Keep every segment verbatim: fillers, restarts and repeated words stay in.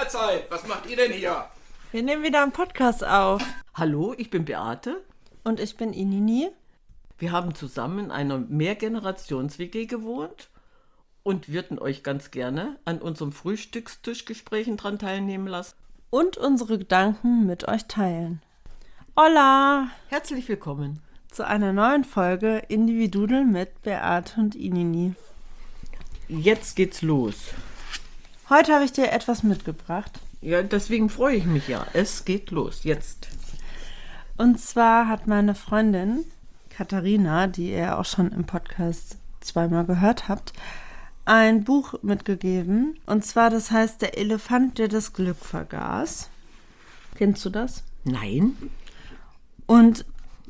Mahlzeit! Was macht ihr denn hier? Wir nehmen wieder einen Podcast auf. Hallo, ich bin Beate. Und ich bin Inini. Wir haben zusammen in einer Mehrgenerations-W G gewohnt und würden euch ganz gerne an unserem Frühstückstischgesprächen dran teilnehmen lassen. Und unsere Gedanken mit euch teilen. Hola! Herzlich willkommen zu einer neuen Folge Individudel mit Beate und Inini. Jetzt geht's los. Heute habe ich dir etwas mitgebracht. Ja, deswegen freue ich mich ja. Es geht los, jetzt. Und zwar hat meine Freundin Katharina, die ihr auch schon im Podcast zweimal gehört habt, ein Buch mitgegeben. Und zwar, das heißt Der Elefant, der das Glück vergaß. Kennst du das? Nein. Und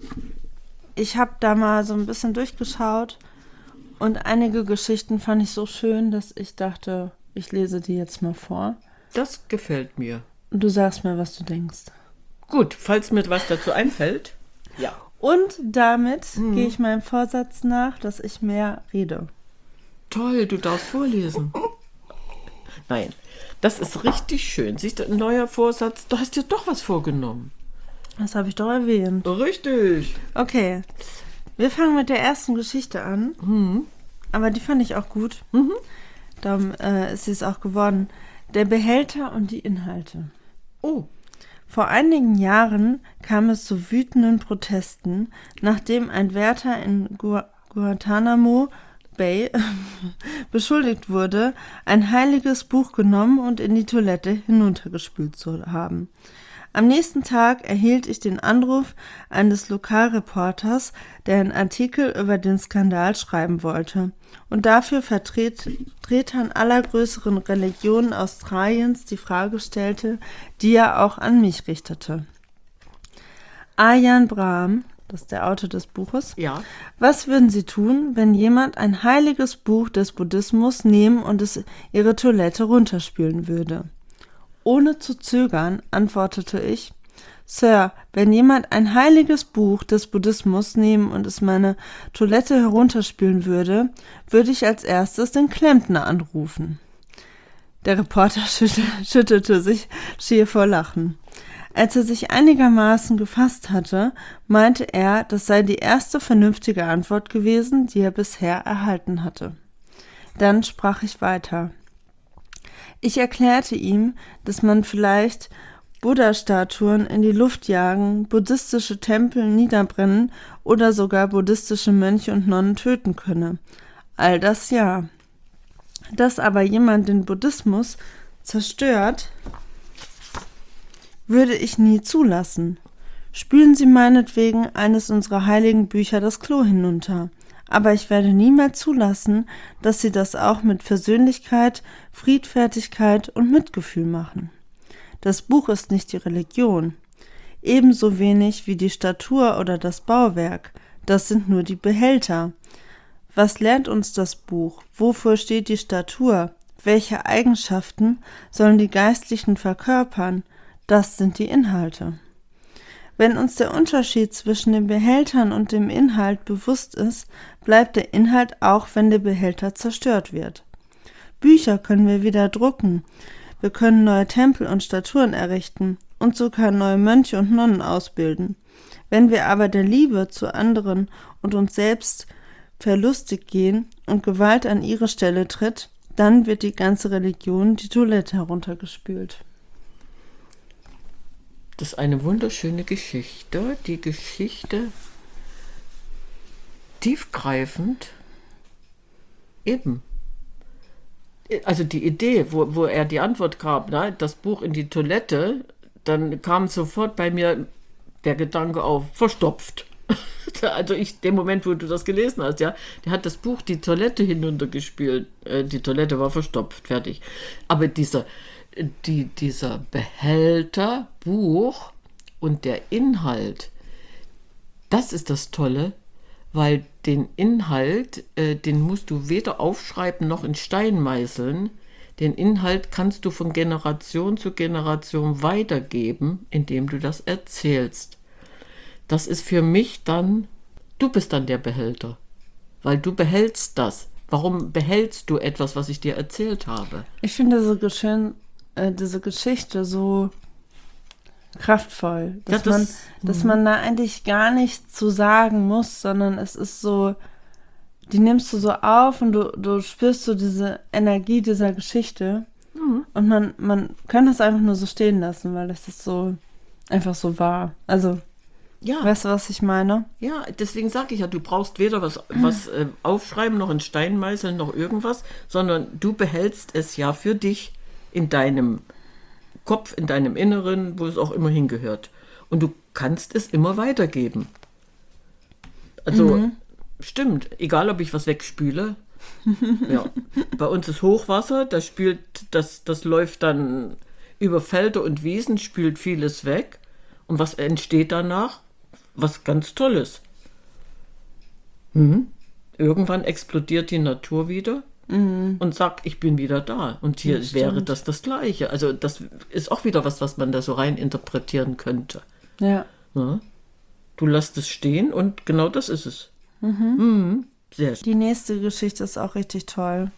ich habe da mal so ein bisschen durchgeschaut und einige Geschichten fand ich so schön, dass ich dachte, ich lese die jetzt mal vor. Das gefällt mir. Und du sagst mir, was du denkst. Gut, falls mir was dazu einfällt. Ja. Und damit mhm. gehe ich meinem Vorsatz nach, dass ich mehr rede. Toll, du darfst vorlesen. Nein, das ist richtig schön. Siehst du, ein neuer Vorsatz, du hast dir doch was vorgenommen. Das habe ich doch erwähnt. Richtig. Okay, wir fangen mit der ersten Geschichte an. Mhm. Aber die fand ich auch gut. Mhm. Darum äh, ist sie es auch geworden. Der Behälter und die Inhalte. Oh. Vor einigen Jahren kam es zu wütenden Protesten, nachdem ein Wärter in Gu- Guantanamo Bay beschuldigt wurde, ein heiliges Buch genommen und in die Toilette hinuntergespült zu haben. Am nächsten Tag erhielt ich den Anruf eines Lokalreporters, der einen Artikel über den Skandal schreiben wollte und dafür Vertretern aller größeren Religionen Australiens die Frage stellte, die er auch an mich richtete. Ajahn Brahm, das ist der Autor des Buches, ja. Was würden Sie tun, wenn jemand ein heiliges Buch des Buddhismus nehmen und es Ihre Toilette runterspülen würde? Ohne zu zögern antwortete ich, Sir, wenn jemand ein heiliges Buch des Buddhismus nehmen und es meine Toilette herunterspülen würde, würde ich als erstes den Klempner anrufen. Der Reporter schüttel, schüttelte sich schier vor Lachen. Als er sich einigermaßen gefasst hatte, meinte er, das sei die erste vernünftige Antwort gewesen, die er bisher erhalten hatte. Dann sprach ich weiter. Ich erklärte ihm, dass man vielleicht Buddha-Statuen in die Luft jagen, buddhistische Tempel niederbrennen oder sogar buddhistische Mönche und Nonnen töten könne. All das ja. Dass aber jemand den Buddhismus zerstört, würde ich nie zulassen. Spülen Sie meinetwegen eines unserer heiligen Bücher das Klo hinunter. Aber ich werde nie mehr zulassen, dass Sie das auch mit Versöhnlichkeit, Friedfertigkeit und Mitgefühl machen. Das Buch ist nicht die Religion. Ebenso wenig wie die Statur oder das Bauwerk. Das sind nur die Behälter. Was lernt uns das Buch? Wofür steht die Statur? Welche Eigenschaften sollen die Geistlichen verkörpern? Das sind die Inhalte. Wenn uns der Unterschied zwischen den Behältern und dem Inhalt bewusst ist, bleibt der Inhalt auch, wenn der Behälter zerstört wird. Bücher können wir wieder drucken, wir können neue Tempel und Statuen errichten und sogar neue Mönche und Nonnen ausbilden. Wenn wir aber der Liebe zu anderen und uns selbst verlustig gehen und Gewalt an ihre Stelle tritt, dann wird die ganze Religion die Toilette heruntergespült. Das ist eine wunderschöne Geschichte. Die Geschichte tiefgreifend. Eben. Also die Idee, wo, wo er die Antwort gab, ne, das Buch in die Toilette, dann kam sofort bei mir der Gedanke auf, verstopft. Also ich, dem Moment, wo du das gelesen hast, ja, der hat das Buch die Toilette hinuntergespült. Äh, die Toilette war verstopft, fertig. Aber dieser Die, dieser Behälter, Buch und der Inhalt, das ist das Tolle, weil den Inhalt, äh, den musst du weder aufschreiben noch in Stein meißeln. Den Inhalt kannst du von Generation zu Generation weitergeben, indem du das erzählst. Das ist für mich dann, du bist dann der Behälter, weil du behältst das. Warum behältst du etwas, was ich dir erzählt habe? Ich finde so schön äh, diese Geschichte so kraftvoll, dass, Ja, das- man, dass man da eigentlich gar nichts zu sagen muss, sondern es ist so, die nimmst du so auf und du, du spürst so diese Energie dieser Geschichte und man, man kann das einfach nur so stehen lassen, weil das ist so einfach so wahr. Also, Ja, weißt du, was ich meine? ja, deswegen sage ich ja, du brauchst weder was, was äh, aufschreiben, noch in Stein meißeln, noch irgendwas, sondern du behältst es ja für dich in deinem Kopf, in deinem Inneren, wo es auch immer hingehört. Und du kannst es immer weitergeben. Also, stimmt, egal ob ich was wegspüle. Ja. Bei uns ist Hochwasser, das spült, das, das läuft dann über Felder und Wiesen, spült vieles weg. Und was entsteht danach? Was ganz Tolles. Mhm. Irgendwann explodiert die Natur wieder und sagt, ich bin wieder da. Und hier Das wäre stimmt. das das Gleiche. Also das ist auch wieder was, was man da so rein interpretieren könnte. Ja. Ja? Du lässt es stehen und genau das ist es. Mhm. Sehr schön. Die nächste Geschichte ist auch richtig toll.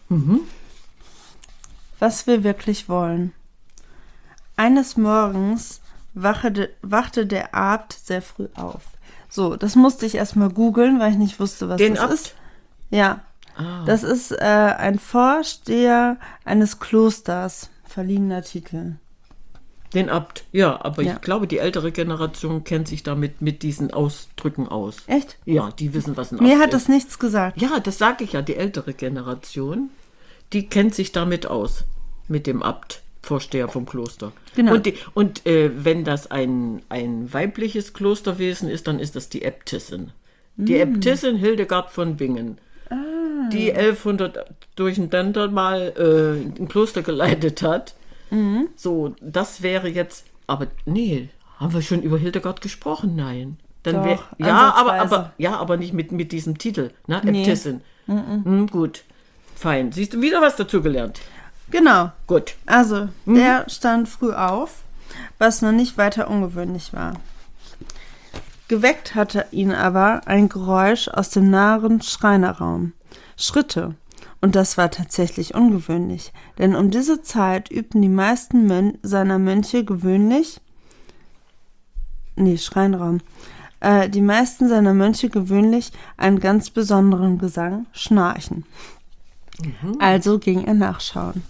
Was wir wirklich wollen. Eines Morgens wachte, wachte der Abt sehr früh auf. So, das musste ich erstmal googeln, weil ich nicht wusste, was Den das Abt? ist. Ja, Ah. das ist äh, ein Vorsteher eines Klosters, verliehener Titel. Den Abt, ja, aber Ja. ich glaube, die ältere Generation kennt sich damit mit diesen Ausdrücken aus. Echt? Ja, die wissen, was ein Mir Abt hat ist. das nichts gesagt. Ja, das sage ich ja, die ältere Generation, die kennt sich damit aus, mit dem Abt, Vorsteher vom Kloster. Genau. Und, die, und äh, wenn das ein, ein weibliches Klosterwesen ist, dann ist das die Äbtissin. Die Mm. Äbtissin Hildegard von Bingen, Ah. die elfhundert durcheinander mal äh, ein Kloster geleitet hat. Mhm. So, das wäre jetzt, aber nee, haben wir schon über Hildegard gesprochen? Nein. Dann Doch, wär, ja, aber, ansatzweise. aber, ja, aber nicht mit, mit diesem Titel, ne? Nee. Äbtissin. Hm, gut, fein. Siehst du, wieder was dazugelernt. Genau. Gut. Also, der stand früh auf, was noch nicht weiter ungewöhnlich war. Geweckt hatte ihn aber ein Geräusch aus dem nahen Schreinerraum. Schritte. Und das war tatsächlich ungewöhnlich, denn um diese Zeit übten die meisten Mön- seiner Mönche gewöhnlich, nee, Schreinraum, äh, die meisten seiner Mönche gewöhnlich einen ganz besonderen Gesang, Schnarchen. Also ging er nachschauen.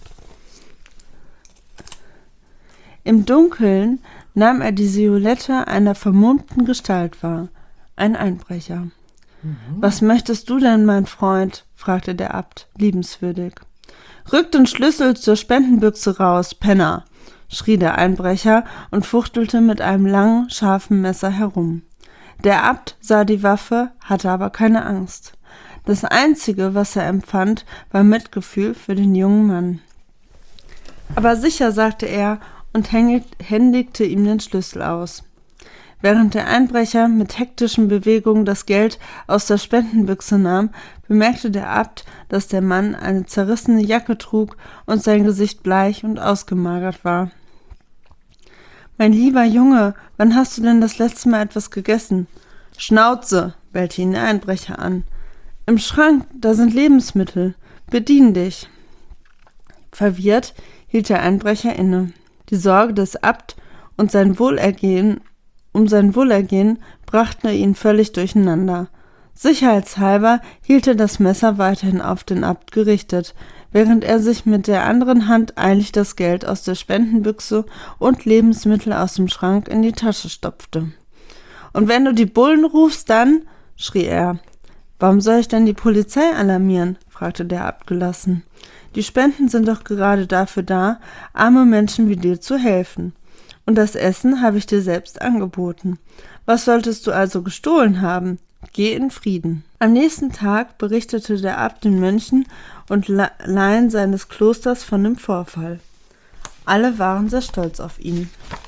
Im Dunkeln nahm er die Silhouette einer vermummten Gestalt wahr, ein Einbrecher. »Was möchtest du denn, mein Freund?« fragte der Abt, liebenswürdig. »Rück den Schlüssel zur Spendenbüchse raus, Penner«, schrie der Einbrecher und fuchtelte mit einem langen, scharfen Messer herum. Der Abt sah die Waffe, hatte aber keine Angst. Das Einzige, was er empfand, war Mitgefühl für den jungen Mann. »Aber sicher«, sagte er und händigte ihm den Schlüssel aus. Während der Einbrecher mit hektischen Bewegungen das Geld aus der Spendenbüchse nahm, bemerkte der Abt, dass der Mann eine zerrissene Jacke trug und sein Gesicht bleich und ausgemagert war. »Mein lieber Junge, wann hast du denn das letzte Mal etwas gegessen?« »Schnauze«, bellte ihn der Einbrecher an. »Im Schrank, da sind Lebensmittel. Bedien dich.« Verwirrt hielt der Einbrecher inne. Die Sorge des Abt und sein Wohlergehen um sein Wohlergehen brachten ihn völlig durcheinander. Sicherheitshalber hielt er das Messer weiterhin auf den Abt gerichtet, während er sich mit der anderen Hand eilig das Geld aus der Spendenbüchse und Lebensmittel aus dem Schrank in die Tasche stopfte. »Und wenn du die Bullen rufst, dann«, schrie er. »Warum soll ich denn die Polizei alarmieren?« fragte der Abt gelassen. »Die Spenden sind doch gerade dafür da, arme Menschen wie dir zu helfen. Und das Essen habe ich dir selbst angeboten. Was solltest du also gestohlen haben? Geh in Frieden.« Am nächsten Tag berichtete der Abt den Mönchen und Laien seines Klosters von dem Vorfall. Alle waren sehr stolz auf ihn.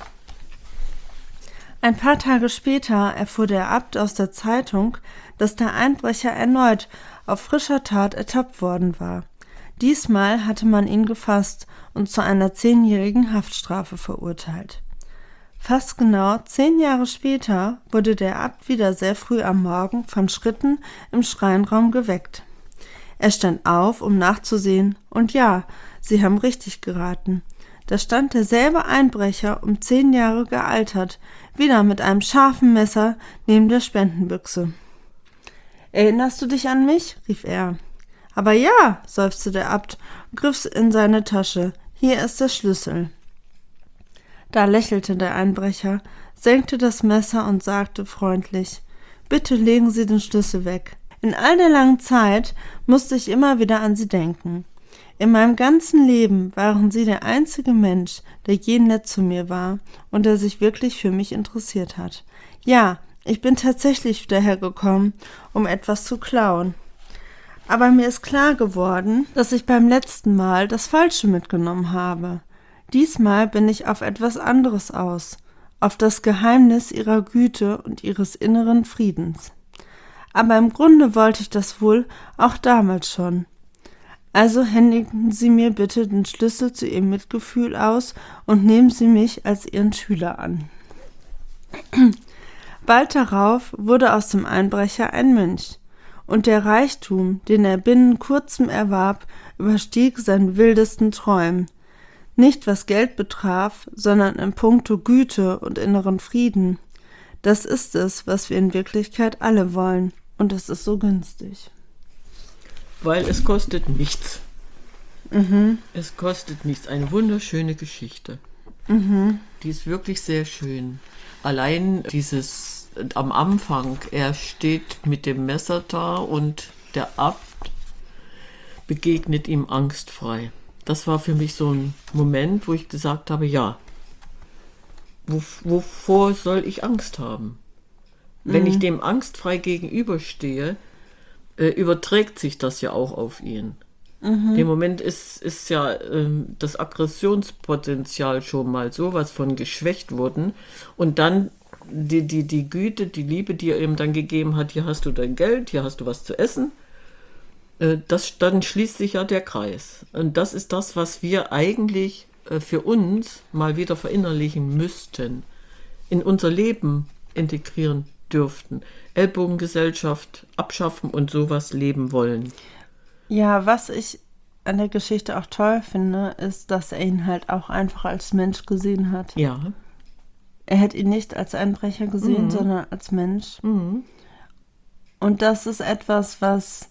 Ein paar Tage später erfuhr der Abt aus der Zeitung, dass der Einbrecher erneut auf frischer Tat ertappt worden war. Diesmal hatte man ihn gefasst und zu einer zehnjährigen Haftstrafe verurteilt. Fast genau zehn Jahre später wurde der Abt wieder sehr früh am Morgen von Schritten im Schreinraum geweckt. Er stand auf, um nachzusehen, und ja, Sie haben richtig geraten. Da stand derselbe Einbrecher, um zehn Jahre gealtert, wieder mit einem scharfen Messer neben der Spendenbüchse. »Erinnerst du dich an mich?« rief er. »Aber ja«, seufzte der Abt und griff in seine Tasche. »Hier ist der Schlüssel.« Da lächelte der Einbrecher, senkte das Messer und sagte freundlich: »Bitte legen Sie den Schlüssel weg.« In all der langen Zeit musste ich immer wieder an Sie denken. In meinem ganzen Leben waren Sie der einzige Mensch, der je nett zu mir war und der sich wirklich für mich interessiert hat. Ja, ich bin tatsächlich wieder hergekommen, um etwas zu klauen. Aber mir ist klar geworden, dass ich beim letzten Mal das Falsche mitgenommen habe. Diesmal bin ich auf etwas anderes aus, auf das Geheimnis Ihrer Güte und Ihres inneren Friedens. Aber im Grunde wollte ich das wohl auch damals schon. Also händigen Sie mir bitte den Schlüssel zu Ihrem Mitgefühl aus und nehmen Sie mich als Ihren Schüler an.« Bald darauf wurde aus dem Einbrecher ein Mönch, und der Reichtum, den er binnen kurzem erwarb, überstieg seinen wildesten Träumen. Nicht was Geld betraf, sondern in puncto Güte und inneren Frieden. Das ist es, was wir in Wirklichkeit alle wollen, und es ist so günstig. Weil es kostet nichts. Mhm. Es kostet nichts. Eine wunderschöne Geschichte. Mhm. Die ist wirklich sehr schön. Allein dieses am Anfang, er steht mit dem Messer da und der Abt begegnet ihm angstfrei. Das war für mich so ein Moment, wo ich gesagt habe, ja, wo, wovor soll ich Angst haben? Mhm. Wenn ich dem angstfrei gegenüberstehe, äh, überträgt sich das ja auch auf ihn. Mhm. Im Moment ist, ist ja ähm, das Aggressionspotenzial schon mal sowas von geschwächt worden und dann die, die, die Güte, die Liebe, die er ihm dann gegeben hat, hier hast du dein Geld, hier hast du was zu essen, äh, das, dann schließt sich ja der Kreis. Und das ist das, was wir eigentlich äh, für uns mal wieder verinnerlichen müssten, in unser Leben integrieren dürften, Ellbogengesellschaft abschaffen und sowas leben wollen. Ja, was ich an der Geschichte auch toll finde, ist, dass er ihn halt auch einfach als Mensch gesehen hat. Ja. Er hat ihn nicht als Einbrecher gesehen, mhm. sondern als Mensch. Mhm. Und das ist etwas, was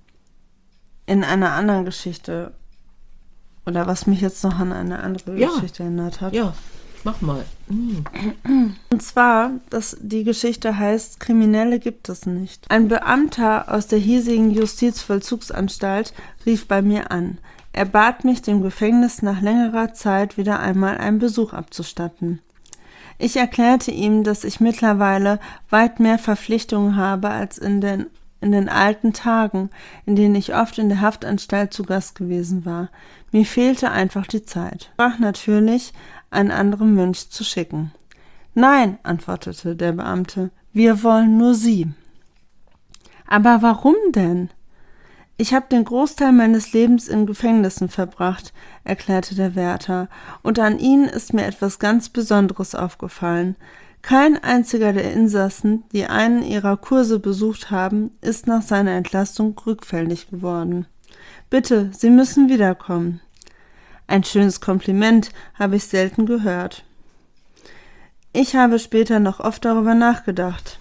in einer anderen Geschichte, oder was mich jetzt noch an eine andere ja. Geschichte erinnert hat. Ja, mach mal. Mhm. Und zwar, dass die Geschichte heißt, Kriminelle gibt es nicht. Ein Beamter aus der hiesigen Justizvollzugsanstalt rief bei mir an. Er bat mich, dem Gefängnis nach längerer Zeit wieder einmal einen Besuch abzustatten. Ich erklärte ihm, dass ich mittlerweile weit mehr Verpflichtungen habe als in den, in den alten Tagen, in denen ich oft in der Haftanstalt zu Gast gewesen war. Mir fehlte einfach die Zeit. Ich sprach natürlich, einen anderen Mönch zu schicken. »Nein«, antwortete der Beamte, »wir wollen nur Sie.« »Aber warum denn?« »Ich habe den Großteil meines Lebens in Gefängnissen verbracht«, erklärte der Wärter, »und an ihnen ist mir etwas ganz Besonderes aufgefallen. Kein einziger der Insassen, die einen ihrer Kurse besucht haben, ist nach seiner Entlassung rückfällig geworden. Bitte, Sie müssen wiederkommen.« Ein schönes Kompliment habe ich selten gehört. Ich habe später noch oft darüber nachgedacht.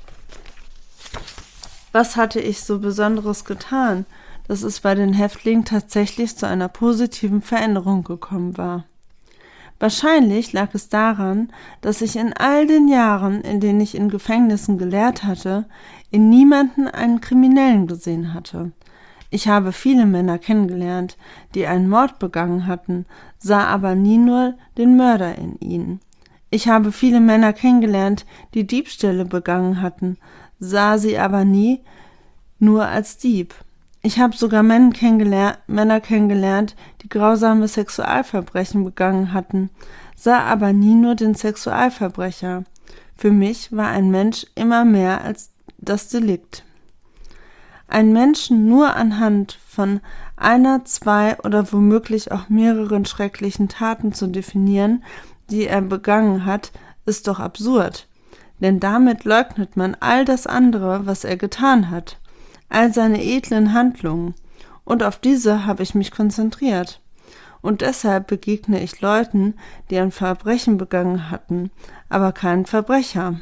Was hatte ich so Besonderes getan, dass es bei den Häftlingen tatsächlich zu einer positiven Veränderung gekommen war? Wahrscheinlich lag es daran, dass ich in all den Jahren, in denen ich in Gefängnissen gelehrt hatte, in niemanden einen Kriminellen gesehen hatte. Ich habe viele Männer kennengelernt, die einen Mord begangen hatten, sah aber nie nur den Mörder in ihnen. Ich habe viele Männer kennengelernt, die Diebstähle begangen hatten, sah sie aber nie nur als Dieb. Ich habe sogar Männer kennengelernt, Männer kennengelernt, die grausame Sexualverbrechen begangen hatten, sah aber nie nur den Sexualverbrecher. Für mich war ein Mensch immer mehr als das Delikt. Einen Menschen nur anhand von einer, zwei oder womöglich auch mehreren schrecklichen Taten zu definieren, die er begangen hat, ist doch absurd. Denn damit leugnet man all das andere, was er getan hat, all seine edlen Handlungen. Und auf diese habe ich mich konzentriert. Und deshalb begegne ich Leuten, die ein Verbrechen begangen hatten, aber keinen Verbrecher.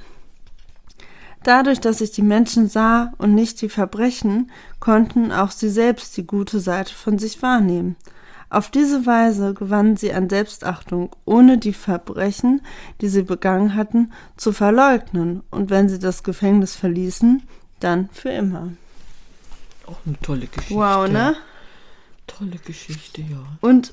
Dadurch, dass ich die Menschen sah und nicht die Verbrechen, konnten auch sie selbst die gute Seite von sich wahrnehmen. Auf diese Weise gewannen sie an Selbstachtung, ohne die Verbrechen, die sie begangen hatten, zu verleugnen, und wenn sie das Gefängnis verließen, dann für immer. Auch eine tolle Geschichte. Wow, ne? Tolle Geschichte, ja. Und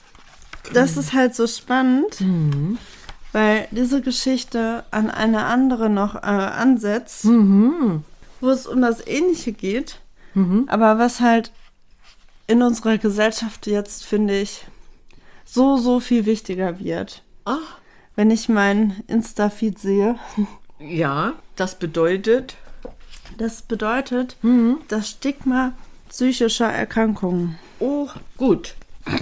das ist halt so spannend, Mhm. weil diese Geschichte an eine andere noch äh, ansetzt, Mhm. wo es um das Ähnliche geht, Mhm. aber was halt in unserer Gesellschaft jetzt, finde ich, so, so viel wichtiger wird. Ach, Wenn ich meinen Insta-Feed sehe, ja, das bedeutet, das bedeutet mhm. das Stigma psychischer Erkrankungen. oh, gut.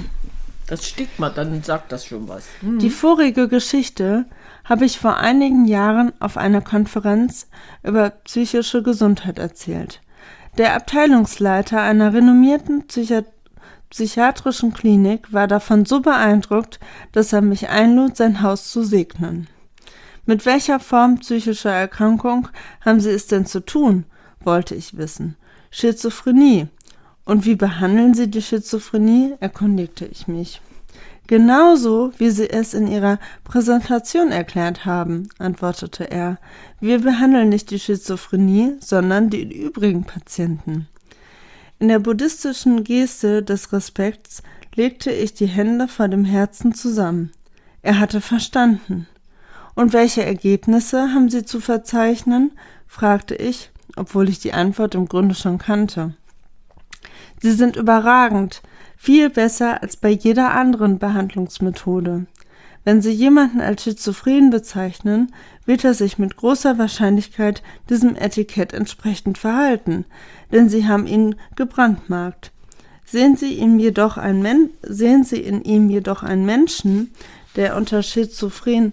Das Stigma, dann sagt das schon was. Mhm. Die vorige Geschichte habe ich vor einigen Jahren auf einer Konferenz über psychische Gesundheit erzählt. Der Abteilungsleiter einer renommierten Psychi- psychiatrischen Klinik war davon so beeindruckt, dass er mich einlud, sein Haus zu segnen. Mit welcher Form psychischer Erkrankung haben Sie es denn zu tun, wollte ich wissen. Schizophrenie. Und wie behandeln Sie die Schizophrenie, erkundigte ich mich. Genauso, wie Sie es in Ihrer Präsentation erklärt haben, antwortete er. Wir behandeln nicht die Schizophrenie, sondern die übrigen Patienten. In der buddhistischen Geste des Respekts legte ich die Hände vor dem Herzen zusammen. Er hatte verstanden. Und welche Ergebnisse haben Sie zu verzeichnen? Fragte ich, obwohl ich die Antwort im Grunde schon kannte. Sie sind überragend, viel besser als bei jeder anderen Behandlungsmethode. Wenn Sie jemanden als schizophren bezeichnen, wird er sich mit großer Wahrscheinlichkeit diesem Etikett entsprechend verhalten, denn Sie haben ihn gebrandmarkt. Sehen Sie, ihm jedoch ein Men- sehen Sie in ihm jedoch einen Menschen, der unter Schizophren,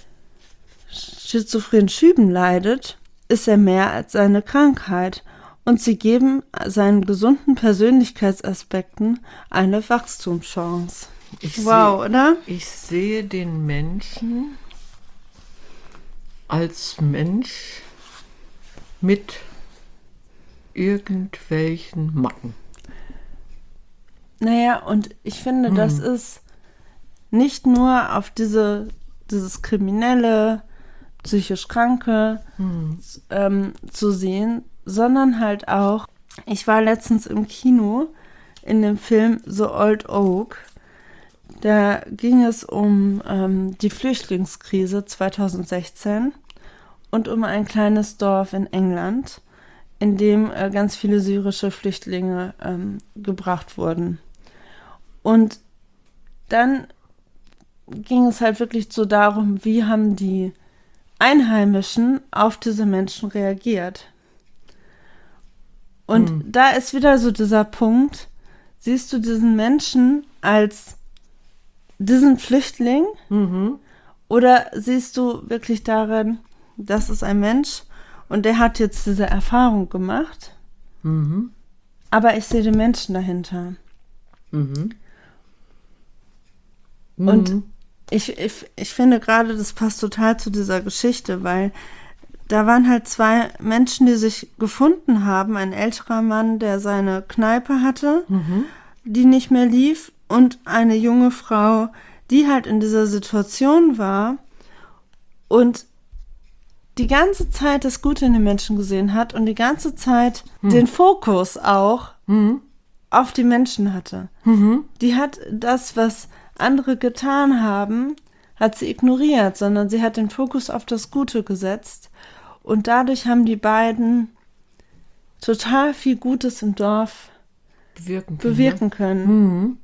Schizophren Schüben leidet, ist er mehr als seine Krankheit, und Sie geben seinen gesunden Persönlichkeitsaspekten eine Wachstumschance. Ich Wow, seh, oder? Ich sehe den Menschen als Mensch mit irgendwelchen Macken. Naja, und ich finde, Hm. das ist nicht nur auf diese, dieses kriminelle, psychisch Kranke Hm. ähm, zu sehen, sondern halt auch, ich war letztens im Kino in dem Film The Old Oak. Da ging es um ähm, die Flüchtlingskrise zweitausendsechzehn und um ein kleines Dorf in England, in dem äh, ganz viele syrische Flüchtlinge ähm, gebracht wurden. Und dann ging es halt wirklich so darum, wie haben die Einheimischen auf diese Menschen reagiert. Und Hm. da ist wieder so dieser Punkt, siehst du diesen Menschen als diesen Flüchtling Mhm. oder siehst du wirklich darin, das ist ein Mensch und der hat jetzt diese Erfahrung gemacht, Mhm. aber ich sehe den Menschen dahinter. Mhm. Und Mhm. ich, ich, ich finde gerade, das passt total zu dieser Geschichte, weil da waren halt zwei Menschen, die sich gefunden haben. Ein älterer Mann, der seine Kneipe hatte, Mhm. die nicht mehr lief, und eine junge Frau, die halt in dieser Situation war und die ganze Zeit das Gute in den Menschen gesehen hat und die ganze Zeit Hm. den Fokus auch Mhm. auf die Menschen hatte. Mhm. Die hat das, was andere getan haben, hat sie ignoriert, sondern sie hat den Fokus auf das Gute gesetzt. Und dadurch haben die beiden total viel Gutes im Dorf Bewirken können. bewirken können. Mhm.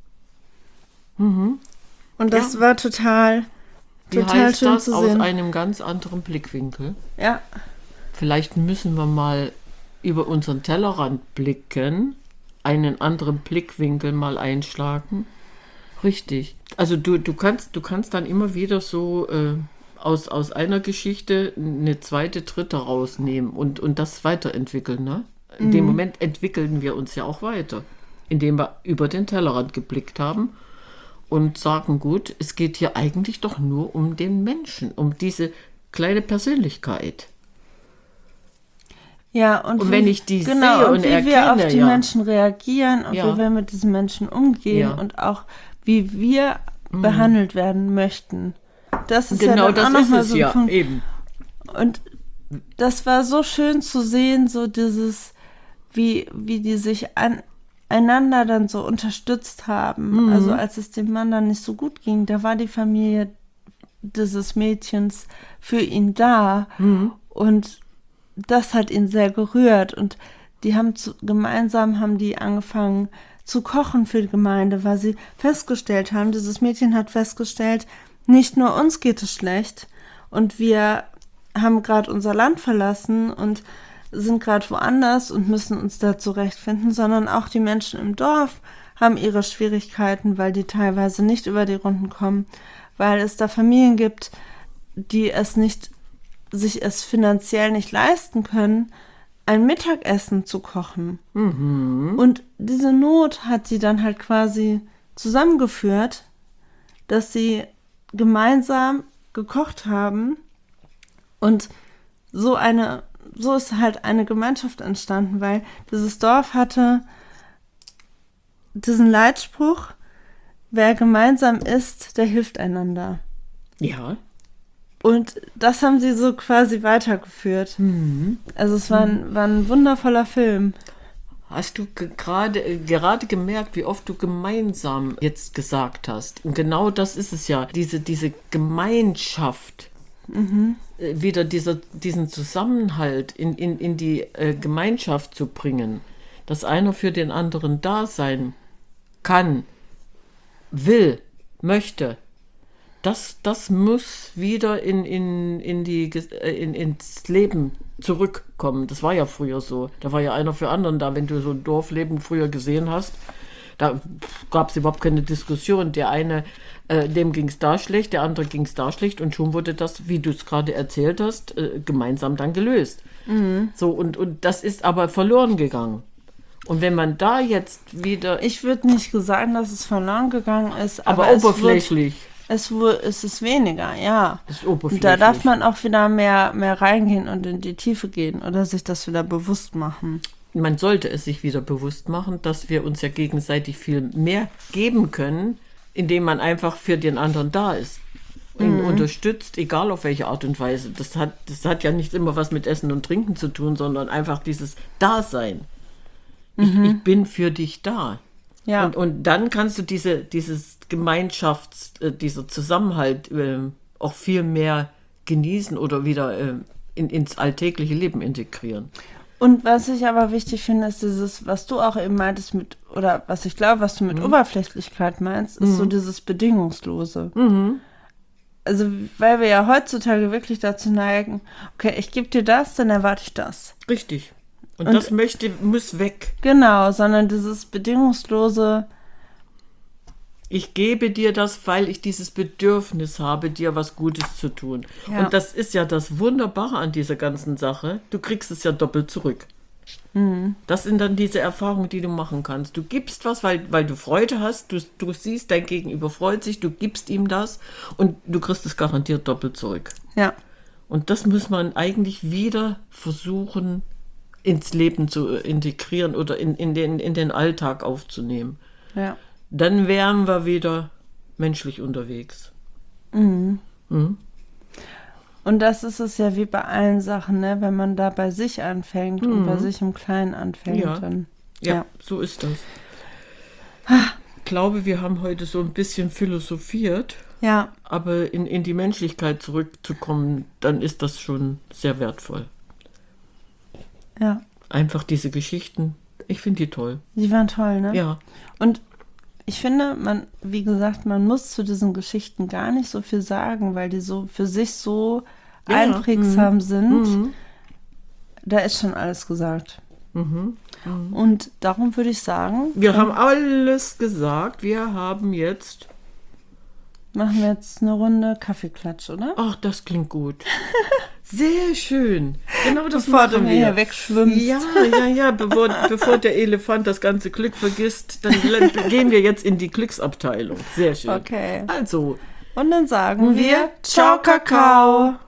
Mhm. Und das Ja. war total, Wie total heißt schön das? zu Aus sehen. einem ganz anderen Blickwinkel. Ja, Vielleicht müssen wir mal über unseren Tellerrand blicken, einen anderen Blickwinkel mal einschlagen. Richtig. Also du, du kannst, du kannst dann immer wieder so äh, aus, aus einer Geschichte eine zweite, dritte rausnehmen und, und das weiterentwickeln. Ne? In dem Moment entwickeln wir uns ja auch weiter, indem wir über den Tellerrand geblickt haben und sagen, gut, es geht hier eigentlich doch nur um den Menschen, um diese kleine Persönlichkeit. Ja, und, Und wie, wenn ich die genau, sehe und und wie wir erkenne, auf die ja. Menschen reagieren und Ja. wie wir mit diesen Menschen umgehen Ja. und auch wie wir behandelt werden möchten. Das ist Genau, ja dann das auch noch ist mal es so ein ja, Punkt. eben. Und das war so schön zu sehen, so dieses, wie, wie die sich an, einander dann so unterstützt haben. Mhm. Also als es dem Mann dann nicht so gut ging, da war die Familie dieses Mädchens für ihn da. Mhm. Und das hat ihn sehr gerührt. Und die haben zu, gemeinsam haben die angefangen zu kochen für die Gemeinde, weil sie festgestellt haben, dieses Mädchen hat festgestellt, nicht nur uns geht es schlecht und wir haben gerade unser Land verlassen und sind gerade woanders und müssen uns da zurechtfinden, sondern auch die Menschen im Dorf haben ihre Schwierigkeiten, weil die teilweise nicht über die Runden kommen, weil es da Familien gibt, die es nicht, sich es finanziell nicht leisten können, ein Mittagessen zu kochen. Mhm. Und diese Not hat sie dann halt quasi zusammengeführt, dass sie gemeinsam gekocht haben und so eine, so ist halt eine Gemeinschaft entstanden, weil dieses Dorf hatte diesen Leitspruch, wer gemeinsam isst, der hilft einander. Ja. Und das haben sie so quasi weitergeführt. Mhm. Also es war ein, war ein wundervoller Film. Hast du ge- gerade äh, gerade gemerkt, wie oft du gemeinsam jetzt gesagt hast? Und genau das ist es ja, diese, diese Gemeinschaft, Mhm. äh, wieder dieser, diesen Zusammenhalt in, in, in die äh, Gemeinschaft zu bringen, dass einer für den anderen da sein kann, will, möchte. Das, das muss wieder in, in, in die, Ges- äh, in, ins Leben zurückkommen. Das war ja früher so. Da war ja einer für anderen da. Wenn du so ein Dorfleben früher gesehen hast, da gab es überhaupt keine Diskussion. Der eine, äh, dem ging es da schlecht, der andere ging es da schlecht und schon wurde das, wie du es gerade erzählt hast, äh, gemeinsam dann gelöst. So, und, und das ist aber verloren gegangen. Und wenn man da jetzt wieder, Ich würde nicht sagen, dass es verloren gegangen ist, aber, aber, es, wird, oberflächlich, es, wird, es ist weniger, ja. ist Und oberflächlich. da darf man auch wieder mehr, mehr reingehen und in die Tiefe gehen oder sich das wieder bewusst machen. Man sollte es sich wieder bewusst machen, dass wir uns ja gegenseitig viel mehr geben können, indem man einfach für den anderen da ist. Ihn unterstützt, egal auf welche Art und Weise. Das hat, das hat ja nicht immer was mit Essen und Trinken zu tun, sondern einfach dieses Dasein. Ich, ich bin für dich da. Ja. Und, und dann kannst du diese, dieses Gemeinschafts-, äh, dieser Zusammenhalt äh, auch viel mehr genießen oder wieder äh, in, ins alltägliche Leben integrieren. Und was ich aber wichtig finde, ist dieses, was du auch eben meintest mit, oder was ich glaube, was du mit Oberflächlichkeit meinst, ist so dieses Bedingungslose. Also, weil wir ja heutzutage wirklich dazu neigen, okay, ich gebe dir das, dann erwarte ich das. Richtig. Und, Und- das möchte, muss weg. Genau, sondern dieses bedingungslose, Ich gebe dir das, weil ich dieses Bedürfnis habe, dir was Gutes zu tun. Ja. Und das ist ja das Wunderbare an dieser ganzen Sache. Du kriegst es ja doppelt zurück. Das sind dann diese Erfahrungen, die du machen kannst. Du gibst was, weil, weil du Freude hast. Du, du siehst, dein Gegenüber freut sich. Du gibst ihm das und du kriegst es garantiert doppelt zurück. ja, Und das muss man eigentlich wieder versuchen, ins Leben zu integrieren oder in, in, den, in den Alltag aufzunehmen. ja. Dann wären wir wieder menschlich unterwegs. Mhm. Und das ist es ja wie bei allen Sachen, ne? Wenn man da bei sich anfängt und bei sich im Kleinen anfängt, Ja. dann. Ja, Ja. so ist das. Ich glaube, wir haben heute so ein bisschen philosophiert, Ja, aber in, in die Menschlichkeit zurückzukommen, dann ist das schon sehr wertvoll. ja. Einfach diese Geschichten, ich finde die toll. Die waren toll, ne? Ja, Und ich finde, man, wie gesagt, man muss zu diesen Geschichten gar nicht so viel sagen, weil die so für sich so Ja, ja. einprägsam sind. Mhm. Da ist schon alles gesagt. Mhm. Und darum würde ich sagen, wir haben alles gesagt. Wir haben jetzt machen wir jetzt eine Runde Kaffeeklatsch, oder? Ach, das klingt gut. Sehr schön. Genau das Bevor du machen mir wir. hier wegschwimmst. Ja, ja, ja. Bevor, bevor der Elefant das ganze Glück vergisst, dann gehen wir jetzt in die Glücksabteilung. Sehr schön. Okay. Also, Und dann sagen wir wir Ciao, Kakao.